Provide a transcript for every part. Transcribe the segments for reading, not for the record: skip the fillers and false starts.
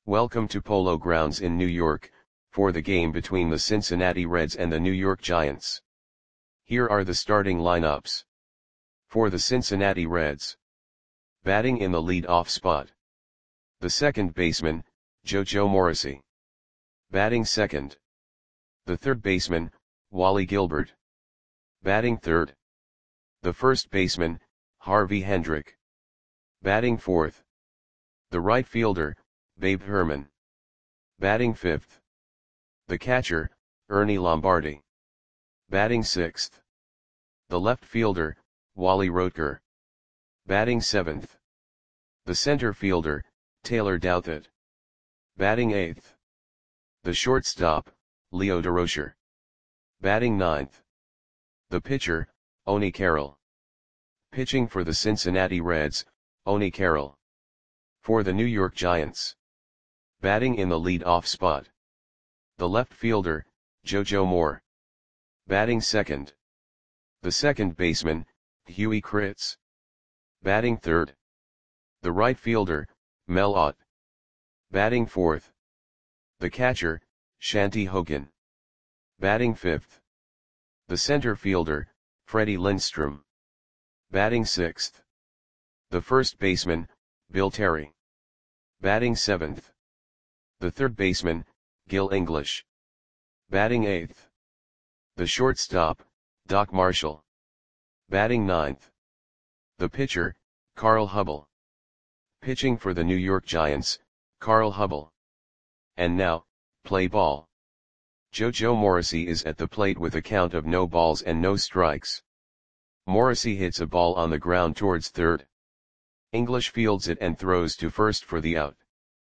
Welcome to Polo Grounds in New York, for the game between the Cincinnati Reds and the New York Giants. Here are the starting lineups. For the Cincinnati Reds. Batting in the lead-off spot. The second baseman, JoJo Morrissey. Batting second. The third baseman, Wally Gilbert. Batting third. The first baseman, Harvey Hendrick. Batting fourth. The right fielder, Babe Herman. Batting fifth. The catcher, Ernie Lombardi. Batting sixth. The left fielder, Wally Roetger. Batting seventh. The center fielder, Taylor Douthit. Batting eighth. The shortstop, Leo Durocher. Batting ninth. The pitcher, Oni Carroll. Pitching for the Cincinnati Reds, Oni Carroll. For the New York Giants. Batting in the lead-off spot. The left fielder, JoJo Moore. Batting second. The second baseman, Huey Kritz. Batting third. The right fielder, Mel Ott. Batting fourth. The catcher, Shanty Hogan. Batting fifth. The center fielder, Freddie Lindstrom. Batting sixth. The first baseman, Bill Terry. Batting seventh. The third baseman, Gil English. Batting eighth. The shortstop, Doc Marshall. Batting ninth. The pitcher, Carl Hubbell. Pitching for the New York Giants, Carl Hubbell. And now, play ball. JoJo Morrissey is at the plate with a count of no balls and no strikes. Morrissey hits a ball on the ground towards third. English fields it and throws to first for the out.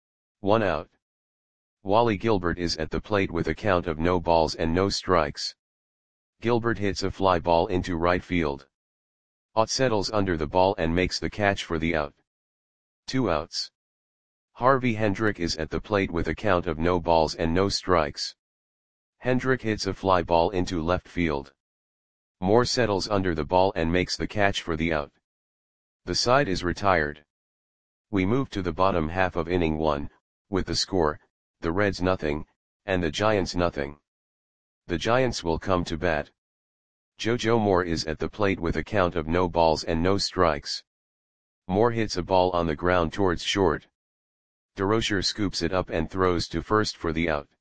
1 out. Wally Gilbert is at the plate with a count of no balls and no strikes. Gilbert hits a fly ball into right field. Ott settles under the ball and makes the catch for the out. 2 outs. Harvey Hendrick is at the plate with a count of no balls and no strikes. Hendrick hits a fly ball into left field. Moore settles under the ball and makes the catch for the out. The side is retired. We move to the bottom half of inning 1, with the score, the Reds nothing, and the Giants nothing. The Giants will come to bat. JoJo Moore is at the plate with a count of no balls and no strikes. Moore hits a ball on the ground towards short. Durocher scoops it up and throws to first for the out.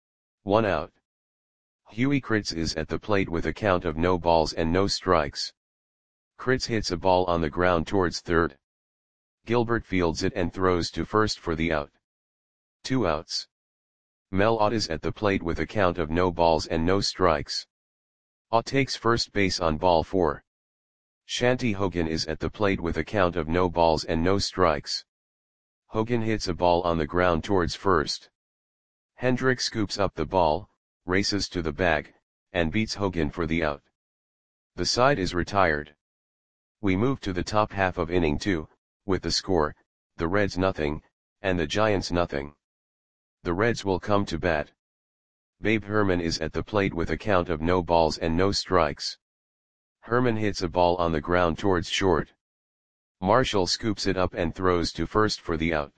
1 out. Huey Kritz is at the plate with a count of no balls and no strikes. Kritz hits a ball on the ground towards third. Gilbert fields it and throws to first for the out. 2 outs. Mel Ott is at the plate with a count of no balls and no strikes. Ott takes first base on ball 4. Shanty Hogan is at the plate with a count of no balls and no strikes. Hogan hits a ball on the ground towards first. Hendrick scoops up the ball, races to the bag, and beats Hogan for the out. The side is retired. We move to the top half of inning 2, with the score, the Reds nothing, and the Giants nothing. The Reds will come to bat. Babe Herman is at the plate with a count of no balls and no strikes. Herman hits a ball on the ground towards short. Marshall scoops it up and throws to first for the out.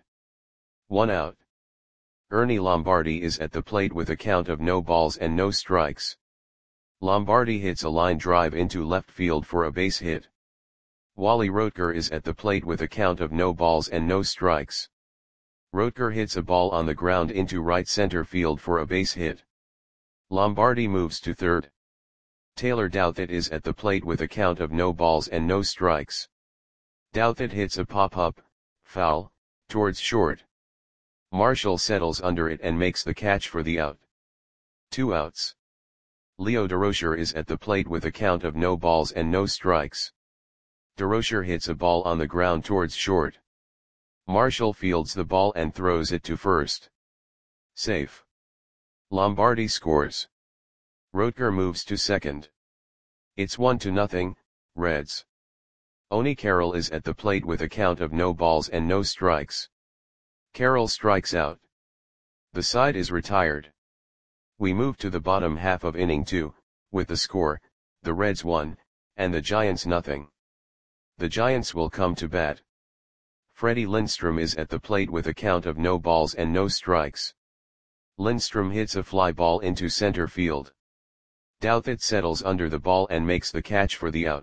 1 out. Ernie Lombardi is at the plate with a count of no balls and no strikes. Lombardi hits a line drive into left field for a base hit. Wally Roetger is at the plate with a count of no balls and no strikes. Roetger hits a ball on the ground into right center field for a base hit. Lombardi moves to third. Taylor Douthit is at the plate with a count of no balls and no strikes. Douthit hits a pop-up, foul, towards short. Marshall settles under it and makes the catch for the out. 2 outs. Leo Durocher is at the plate with a count of no balls and no strikes. Durocher hits a ball on the ground towards short. Marshall fields the ball and throws it to first. Safe. Lombardi scores. Roetger moves to second. It's 1-0, Reds. Oni Carroll is at the plate with a count of no balls and no strikes. Carroll strikes out. The side is retired. We move to the bottom half of inning 2, with the score, the Reds 1, and the Giants nothing. The Giants will come to bat. Freddie Lindstrom is at the plate with a count of no balls and no strikes. Lindstrom hits a fly ball into center field. Douthit settles under the ball and makes the catch for the out.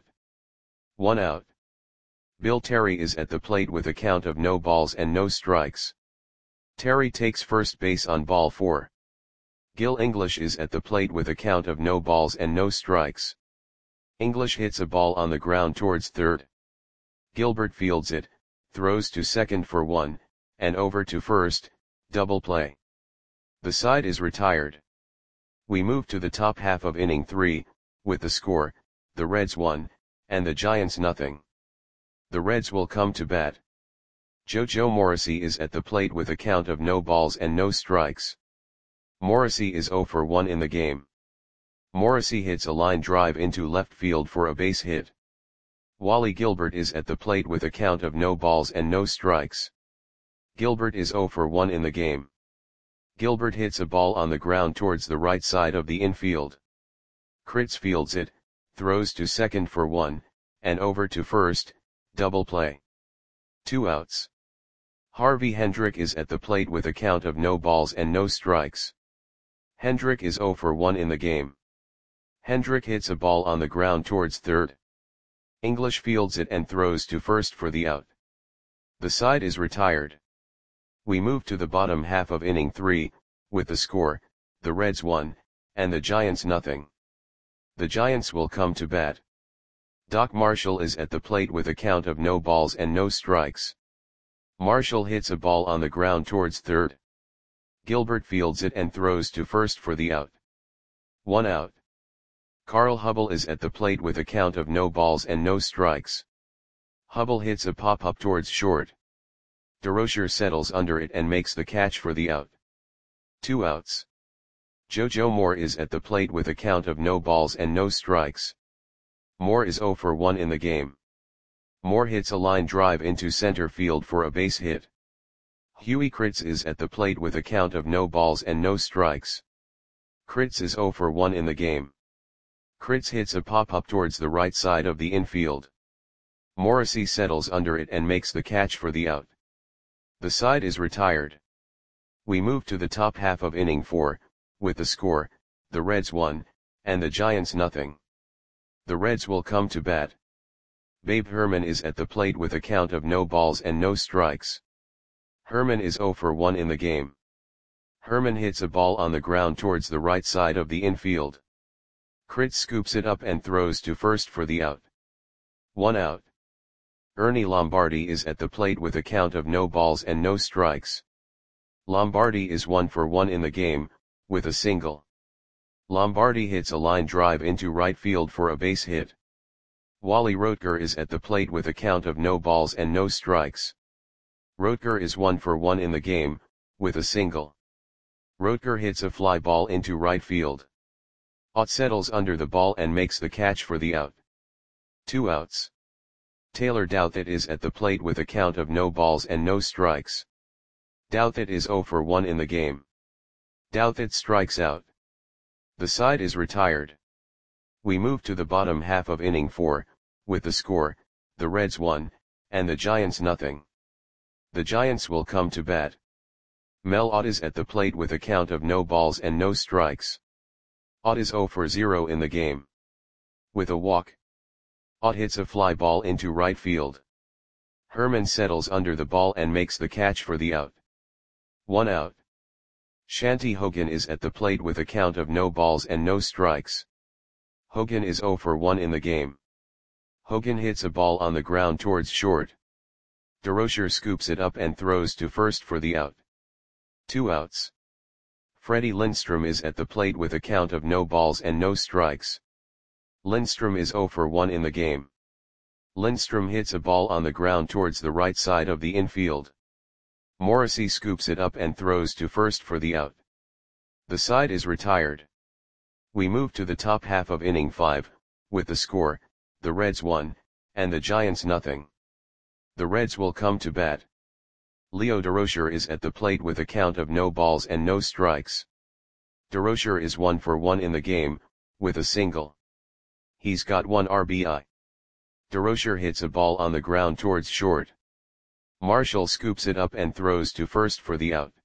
1 out. Bill Terry is at the plate with a count of no balls and no strikes. Terry takes first base on ball 4. Gil English is at the plate with a count of no balls and no strikes. English hits a ball on the ground towards third. Gilbert fields it, throws to second for 1, and over to first, double play. The side is retired. We move to the top half of inning 3, with the score, the Reds 1, and the Giants nothing. The Reds will come to bat. JoJo Morrissey is at the plate with a count of no balls and no strikes. Morrissey is 0 for 1 in the game. Morrissey hits a line drive into left field for a base hit. Wally Gilbert is at the plate with a count of no balls and no strikes. Gilbert is 0 for 1 in the game. Gilbert hits a ball on the ground towards the right side of the infield. Kritz fields it, throws to second for 1, and over to first, double play. 2 outs. Harvey Hendrick is at the plate with a count of no balls and no strikes. Hendrick is 0 for 1 in the game. Hendrick hits a ball on the ground towards third. English fields it and throws to first for the out. The side is retired. We move to the bottom half of inning 3, with the score, the Reds 1, and the Giants nothing. The Giants will come to bat. Doc Marshall is at the plate with a count of no balls and no strikes. Marshall hits a ball on the ground towards third. Gilbert fields it and throws to first for the out. 1 out. Carl Hubble is at the plate with a count of no balls and no strikes. Hubble hits a pop-up towards short. DeRocher settles under it and makes the catch for the out. 2 outs. JoJo Moore is at the plate with a count of no balls and no strikes. Moore is 0 for 1 in the game. Moore hits a line drive into center field for a base hit. Huey Kritz is at the plate with a count of no balls and no strikes. Kritz is 0 for 1 in the game. Kritz hits a pop-up towards the right side of the infield. Morrissey settles under it and makes the catch for the out. The side is retired. We move to the top half of inning 4, with the score, the Reds 1, and the Giants nothing. The Reds will come to bat. Babe Herman is at the plate with a count of no balls and no strikes. Herman is 0 for 1 in the game. Herman hits a ball on the ground towards the right side of the infield. Kritz scoops it up and throws to first for the out. 1 out. Ernie Lombardi is at the plate with a count of no balls and no strikes. Lombardi is 1 for 1 in the game, with a single. Lombardi hits a line drive into right field for a base hit. Wally Roetger is at the plate with a count of no balls and no strikes. Roetger is 1 for 1 in the game, with a single. Roetger hits a fly ball into right field. Ott settles under the ball and makes the catch for the out. 2 outs. Taylor Douthit is at the plate with a count of no balls and no strikes. Douthit is 0 for 1 in the game. Douthit strikes out. The side is retired. We move to the bottom half of inning 4, with the score, the Reds 1, and the Giants nothing. The Giants will come to bat. Mel Ott is at the plate with a count of no balls and no strikes. Ott is 0 for 0 in the game. With a walk. Ott hits a fly ball into right field. Herman settles under the ball and makes the catch for the out. 1 out. Shanty Hogan is at the plate with a count of no balls and no strikes. Hogan is 0 for 1 in the game. Hogan hits a ball on the ground towards short. DeRocher scoops it up and throws to first for the out. 2 outs. Freddie Lindstrom is at the plate with a count of no balls and no strikes. Lindstrom is 0 for 1 in the game. Lindstrom hits a ball on the ground towards the right side of the infield. Morrissey scoops it up and throws to first for the out. The side is retired. We move to the top half of inning 5, with the score, the Reds 1, and the Giants nothing. The Reds will come to bat. Leo DeRocher is at the plate with a count of no balls and no strikes. DeRocher is 1 for 1 in the game, with a single. He's got 1 RBI. DeRocher hits a ball on the ground towards short. Marshall scoops it up and throws to first for the out.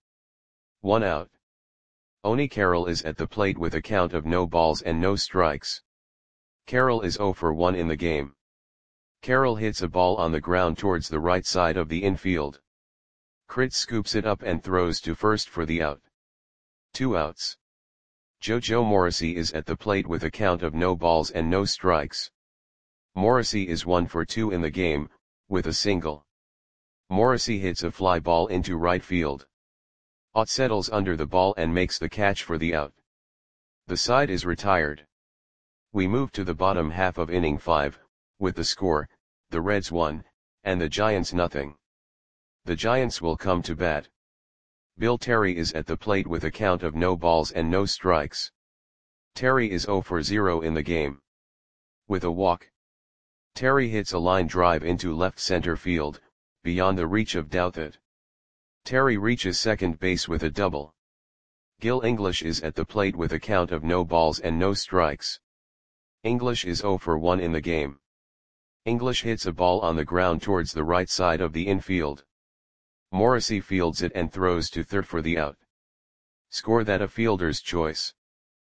1 out. Oni Carroll is at the plate with a count of no balls and no strikes. Carroll is 0 for 1 in the game. Carroll hits a ball on the ground towards the right side of the infield. Kritz scoops it up and throws to first for the out. 2 outs. JoJo Morrissey is at the plate with a count of no balls and no strikes. Morrissey is 1 for 2 in the game, with a single. Morrissey hits a fly ball into right field. Ott settles under the ball and makes the catch for the out. The side is retired. We move to the bottom half of inning 5, with the score, the Reds 1, and the Giants nothing. The Giants will come to bat. Bill Terry is at the plate with a count of no balls and no strikes. Terry is 0 for 0 in the game. With a walk, Terry hits a line drive into left center field, beyond the reach of Douthit. Terry reaches second base with a double. Gil English is at the plate with a count of no balls and no strikes. English is 0 for 1 in the game. English hits a ball on the ground towards the right side of the infield. Morrissey fields it and throws to third for the out. Score that a fielder's choice.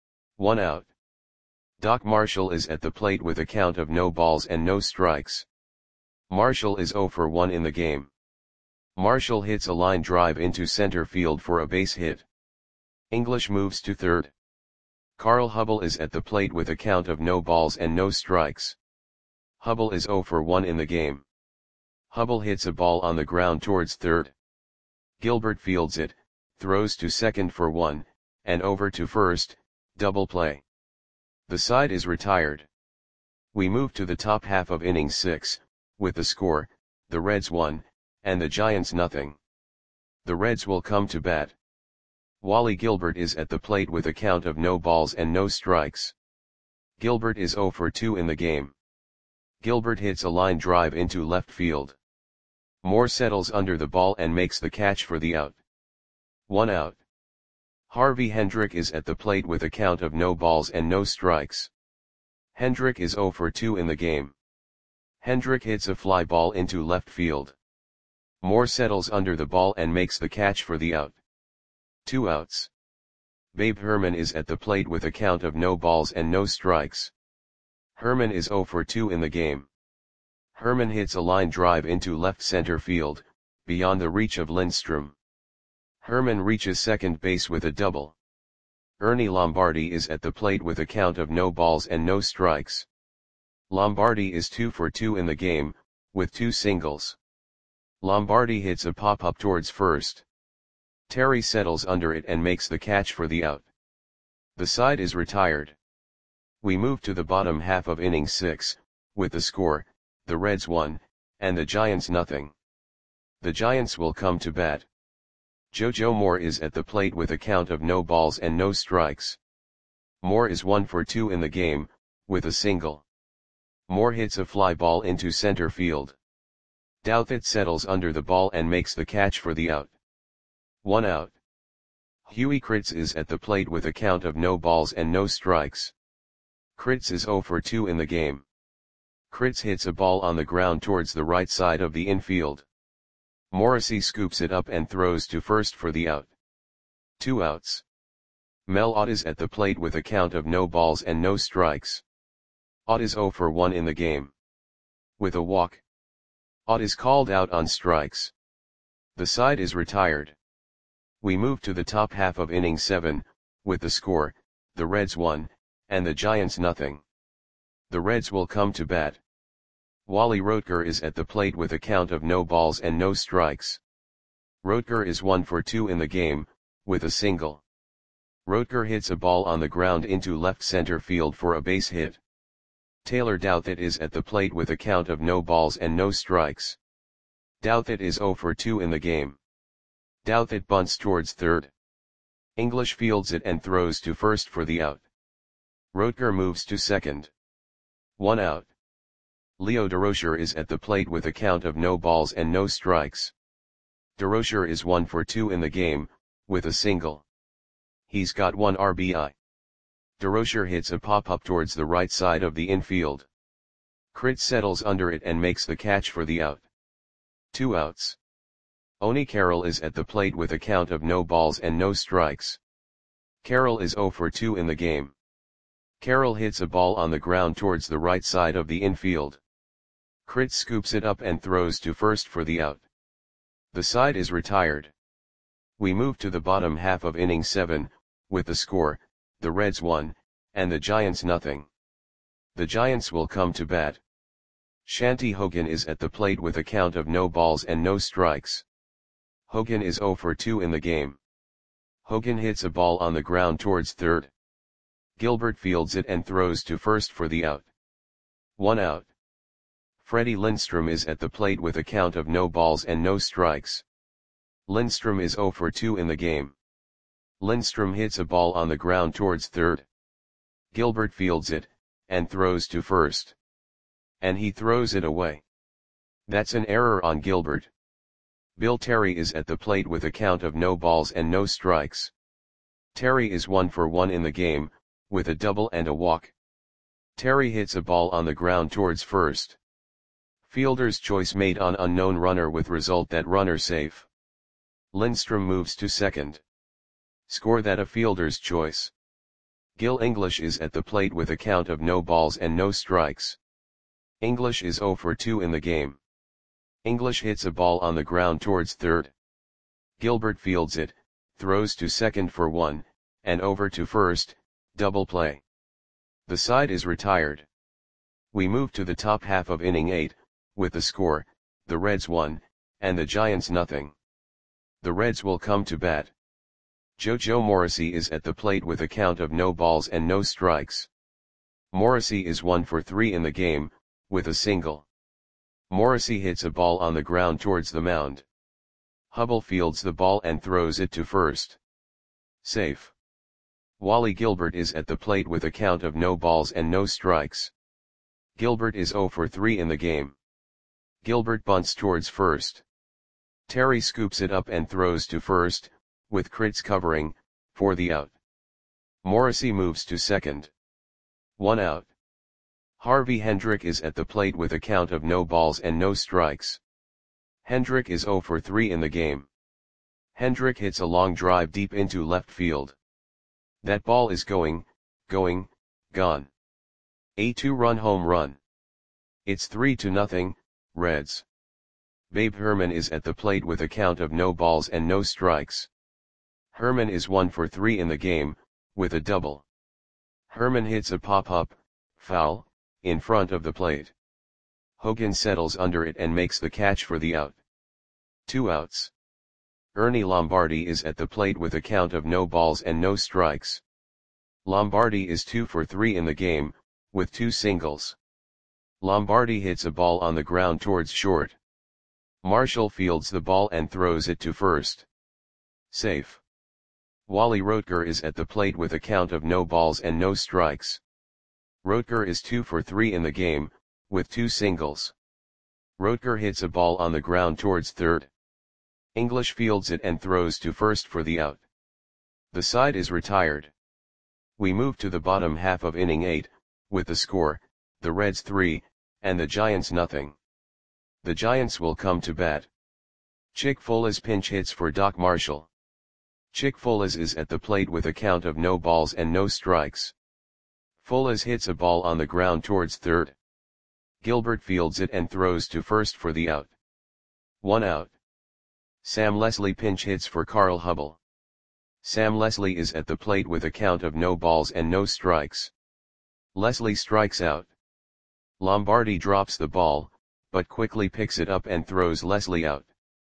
1 out. Doc Marshall is at the plate with a count of no balls and no strikes. Marshall is 0 for 1 in the game. Marshall hits a line drive into center field for a base hit. English moves to third. Carl Hubble is at the plate with a count of no balls and no strikes. Hubble is 0 for 1 in the game. Hubble hits a ball on the ground towards third. Gilbert fields it, throws to second for 1, and over to first, double play. The side is retired. We move to the top half of inning 6, with the score, the Reds 1, and the Giants nothing. The Reds will come to bat. Wally Gilbert is at the plate with a count of no balls and no strikes. Gilbert is 0 for 2 in the game. Gilbert hits a line drive into left field. Moore settles under the ball and makes the catch for the out. 1 out. Harvey Hendrick is at the plate with a count of no balls and no strikes. Hendrick is 0 for 2 in the game. Hendrick hits a fly ball into left field. Moore settles under the ball and makes the catch for the out. 2 outs. Babe Herman is at the plate with a count of no balls and no strikes. Herman is 0 for 2 in the game. Herman hits a line drive into left center field, beyond the reach of Lindstrom. Herman reaches second base with a double. Ernie Lombardi is at the plate with a count of no balls and no strikes. Lombardi is 2 for 2 in the game, with 2 singles. Lombardi hits a pop-up towards first. Terry settles under it and makes the catch for the out. The side is retired. We move to the bottom half of inning 6, with the score, the Reds 1, and the Giants nothing. The Giants will come to bat. JoJo Moore is at the plate with a count of no balls and no strikes. Moore is 1 for 2 in the game, with a single. Moore hits a fly ball into center field. Douthit settles under the ball and makes the catch for the out. 1 out. Huey Kritz is at the plate with a count of no balls and no strikes. Kritz is 0 for 2 in the game. Kritz hits a ball on the ground towards the right side of the infield. Morrissey scoops it up and throws to first for the out. 2 outs. Mel Ott is at the plate with a count of no balls and no strikes. Ott is 0 for 1 in the game. With a walk, Ott is called out on strikes. The side is retired. We move to the top half of inning 7, with the score, the Reds 1, and the Giants nothing. The Reds will come to bat. Wally Roetger is at the plate with a count of no balls and no strikes. Roetger is 1 for 2 in the game, with a single. Roetger hits a ball on the ground into left center field for a base hit. Taylor Douthit is at the plate with a count of no balls and no strikes. Douthit is 0 for 2 in the game. Douthit bunts towards third. English fields it and throws to first for the out. Roetger moves to second. 1 out. Leo Durocher is at the plate with a count of no balls and no strikes. Durocher is 1 for 2 in the game, with a single. He's got 1 RBI. Durocher hits a pop-up towards the right side of the infield. Kritz settles under it and makes the catch for the out. 2 outs. Oni Carroll is at the plate with a count of no balls and no strikes. Carroll is 0 for 2 in the game. Carroll hits a ball on the ground towards the right side of the infield. Crit scoops it up and throws to first for the out. The side is retired. We move to the bottom half of inning 7, with the score, the Reds 1, and the Giants nothing. The Giants will come to bat. Shanti Hogan is at the plate with a count of no balls and no strikes. Hogan is 0 for 2 in the game. Hogan hits a ball on the ground towards third. Gilbert fields it and throws to first for the out. 1 out. Freddie Lindstrom is at the plate with a count of no balls and no strikes. Lindstrom is 0 for 2 in the game. Lindstrom hits a ball on the ground towards third. Gilbert fields it, and throws to first. And he throws it away. That's an error on Gilbert. Bill Terry is at the plate with a count of no balls and no strikes. Terry is 1 for 1 in the game, with a double and a walk. Terry hits a ball on the ground towards first. Fielder's choice made on unknown runner with result that runner safe. Lindstrom moves to second. Score that a fielder's choice. Gil English is at the plate with a count of no balls and no strikes. English is 0 for 2 in the game. English hits a ball on the ground towards third. Gilbert fields it, throws to second for 1, and over to first, double play. The side is retired. We move to the top half of inning 8, with the score, the Reds 1, and the Giants nothing. The Reds will come to bat. JoJo Morrissey is at the plate with a count of no balls and no strikes. Morrissey is 1 for 3 in the game, with a single. Morrissey hits a ball on the ground towards the mound. Hubble fields the ball and throws it to first. Safe. Wally Gilbert is at the plate with a count of no balls and no strikes. Gilbert is 0 for 3 in the game. Gilbert bunts towards first. Terry scoops it up and throws to first, with Crits covering, for the out. Morrissey moves to second. 1 out. Harvey Hendrick is at the plate with a count of no balls and no strikes. Hendrick is 0 for 3 in the game. Hendrick hits a long drive deep into left field. That ball is gone. A 2-run home run. It's 3-0, Reds. Babe Herman is at the plate with a count of no balls and no strikes. Herman is 1 for 3 in the game, with a double. Herman hits a pop-up, foul, in front of the plate. Hogan settles under it and makes the catch for the out. 2 outs. Ernie Lombardi is at the plate with a count of no balls and no strikes. Lombardi is 2 for 3 in the game, with 2 singles. Lombardi hits a ball on the ground towards short. Marshall fields the ball and throws it to first. Safe. Wally Roetger is at the plate with a count of no balls and no strikes. Roetger is 2 for 3 in the game, with 2 singles. Roetger hits a ball on the ground towards third. English fields it and throws to first for the out. The side is retired. We move to the bottom half of inning 8, with the score, the Reds 3, and the Giants nothing. The Giants will come to bat. Chick Folas pinch hits for Doc Marshall. Chick Folas is at the plate with a count of no balls and no strikes. Folas hits a ball on the ground towards third. Gilbert fields it and throws to first for the out. 1 out. Sam Leslie pinch hits for Carl Hubble. Sam Leslie is at the plate with a count of no balls and no strikes. Leslie strikes out. Lombardi drops the ball, but quickly picks it up and throws Leslie out.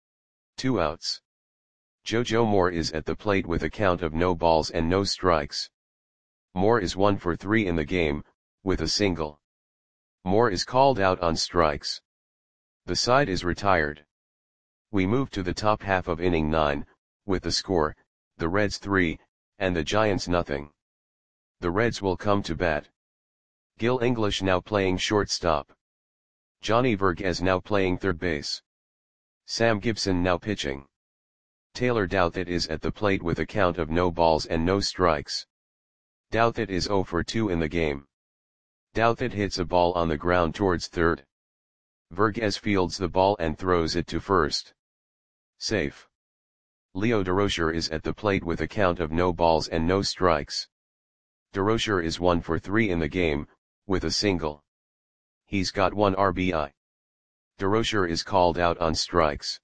2 outs. JoJo Moore is at the plate with a count of no balls and no strikes. Moore is 1 for 3 in the game, with a single. Moore is called out on strikes. The side is retired. We move to the top half of inning 9, with the score, the Reds 3, and the Giants nothing. The Reds will come to bat. Gil English now playing shortstop. Johnny Verghese now playing third base. Sam Gibson now pitching. Taylor Douthit is at the plate with a count of no balls and no strikes. Douthit is 0 for 2 in the game. Douthit hits a ball on the ground towards third. Verghese fields the ball and throws it to first. Safe. Leo Durocher is at the plate with a count of no balls and no strikes. Durocher is 1 for 3 in the game, with a single. He's got 1 RBI. Durocher is called out on strikes.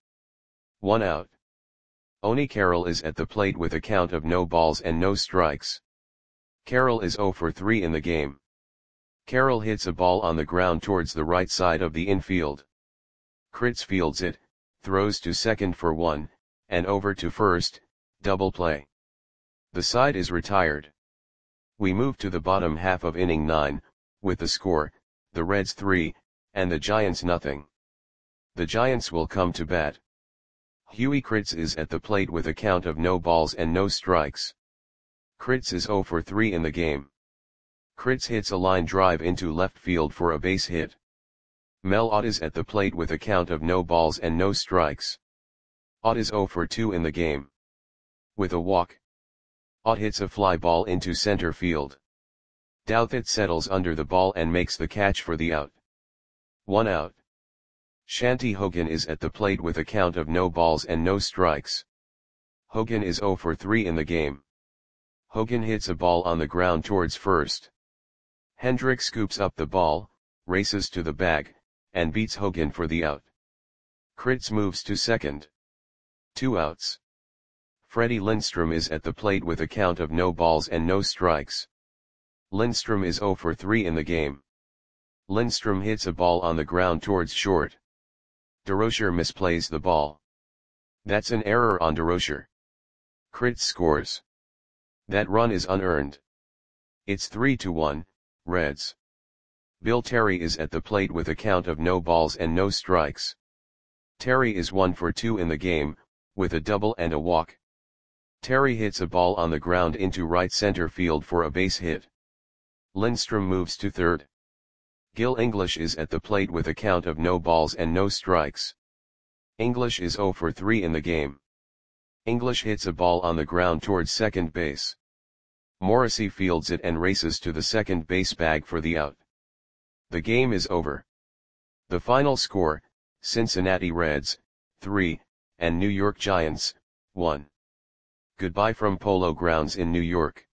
1 out. Oni Carroll is at the plate with a count of no balls and no strikes. Carroll is 0 for 3 in the game. Carroll hits a ball on the ground towards the right side of the infield. Kritz fields it, throws to second for 1, and over to first, double play. The side is retired. We move to the bottom half of inning 9, with the score, the Reds 3, and the Giants nothing. The Giants will come to bat. Huey Kritz is at the plate with a count of no balls and no strikes. Kritz is 0 for 3 in the game. Kritz hits a line drive into left field for a base hit. Mel Ott is at the plate with a count of no balls and no strikes. Ott is 0 for 2 in the game. With a walk, Ott hits a fly ball into center field. Douthit settles under the ball and makes the catch for the out. 1 out. Shanti Hogan is at the plate with a count of no balls and no strikes. Hogan is 0 for 3 in the game. Hogan hits a ball on the ground towards first. Hendrick scoops up the ball, races to the bag, and beats Hogan for the out. Kritz moves to second. 2 outs. Freddie Lindstrom is at the plate with a count of no balls and no strikes. Lindstrom is 0 for 3 in the game. Lindstrom hits a ball on the ground towards short. Durocher misplays the ball. That's an error on Durocher. Kritz scores. That run is unearned. It's 3-1, Reds. Bill Terry is at the plate with a count of no balls and no strikes. Terry is 1 for 2 in the game, with a double and a walk. Terry hits a ball on the ground into right center field for a base hit. Lindstrom moves to third. Gil English is at the plate with a count of no balls and no strikes. English is 0 for 3 in the game. English hits a ball on the ground towards second base. Morrissey fields it and races to the second base bag for the out. The game is over. The final score, Cincinnati Reds, 3, and New York Giants, 1. Goodbye from Polo Grounds in New York.